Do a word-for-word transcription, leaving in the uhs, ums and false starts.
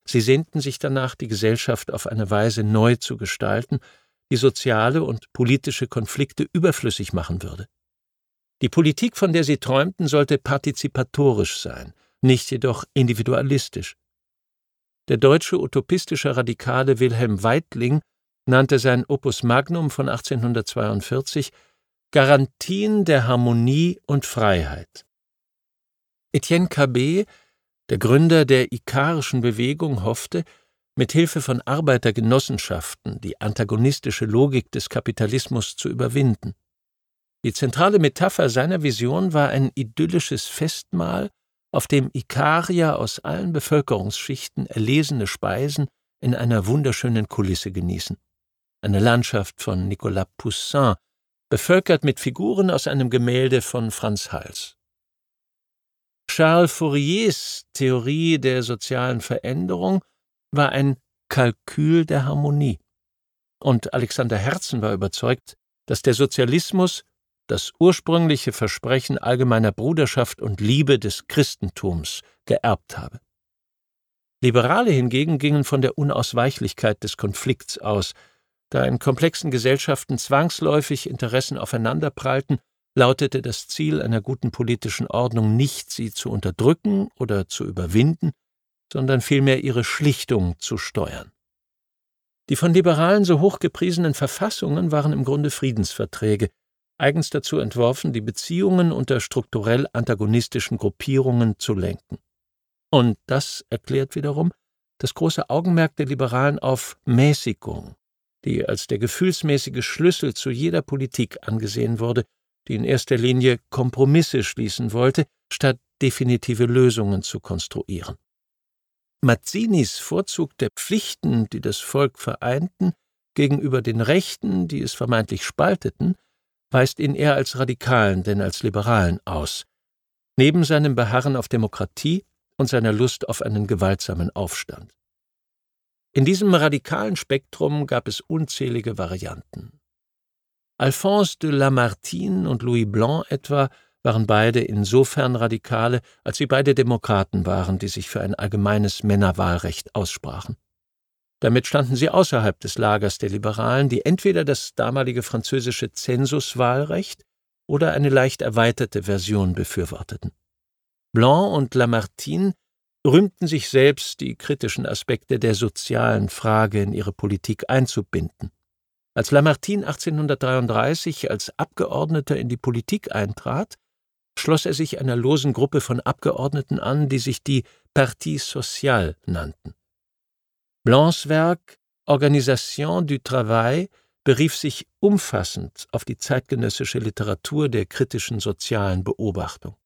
Sie sehnten sich danach, die Gesellschaft auf eine Weise neu zu gestalten, die soziale und politische Konflikte überflüssig machen würde. Die Politik, von der sie träumten, sollte partizipatorisch sein, nicht jedoch individualistisch. Der deutsche utopistische Radikale Wilhelm Weitling nannte sein Opus Magnum von achtzehnhundertzweiundvierzig Garantien der Harmonie und Freiheit. Etienne Cabet, der Gründer der ikarischen Bewegung, hoffte, mit Hilfe von Arbeitergenossenschaften die antagonistische Logik des Kapitalismus zu überwinden. Die zentrale Metapher seiner Vision war ein idyllisches Festmahl, auf dem Ikarier aus allen Bevölkerungsschichten erlesene Speisen in einer wunderschönen Kulisse genießen. Eine Landschaft von Nicolas Poussin, bevölkert mit Figuren aus einem Gemälde von Franz Hals. Charles Fouriers Theorie der sozialen Veränderung war ein Kalkül der Harmonie. Und Alexander Herzen war überzeugt, dass der Sozialismus das ursprüngliche Versprechen allgemeiner Bruderschaft und Liebe des Christentums geerbt habe. Liberale hingegen gingen von der Unausweichlichkeit des Konflikts aus. Da in komplexen Gesellschaften zwangsläufig Interessen aufeinanderprallten, lautete das Ziel einer guten politischen Ordnung nicht, sie zu unterdrücken oder zu überwinden, sondern vielmehr ihre Schlichtung zu steuern. Die von Liberalen so hoch gepriesenen Verfassungen waren im Grunde Friedensverträge, eigens dazu entworfen, die Beziehungen unter strukturell antagonistischen Gruppierungen zu lenken. Und das erklärt wiederum das große Augenmerk der Liberalen auf Mäßigung, die als der gefühlsmäßige Schlüssel zu jeder Politik angesehen wurde, die in erster Linie Kompromisse schließen wollte, statt definitive Lösungen zu konstruieren. Mazzinis Vorzug der Pflichten, die das Volk vereinten, gegenüber den Rechten, die es vermeintlich spalteten, weist ihn eher als Radikalen denn als Liberalen aus, neben seinem Beharren auf Demokratie und seiner Lust auf einen gewaltsamen Aufstand. In diesem radikalen Spektrum gab es unzählige Varianten. Alphonse de Lamartine und Louis Blanc etwa waren beide insofern Radikale, als sie beide Demokraten waren, die sich für ein allgemeines Männerwahlrecht aussprachen. Damit standen sie außerhalb des Lagers der Liberalen, die entweder das damalige französische Zensuswahlrecht oder eine leicht erweiterte Version befürworteten. Blanc und Lamartine rühmten sich selbst, die kritischen Aspekte der sozialen Frage in ihre Politik einzubinden. Als Lamartine achtzehnhundertdreiunddreißig als Abgeordneter in die Politik eintrat, schloss er sich einer losen Gruppe von Abgeordneten an, die sich die Parti Social nannten. Blancs Werk Organisation du Travail berief sich umfassend auf die zeitgenössische Literatur der kritischen sozialen Beobachtung.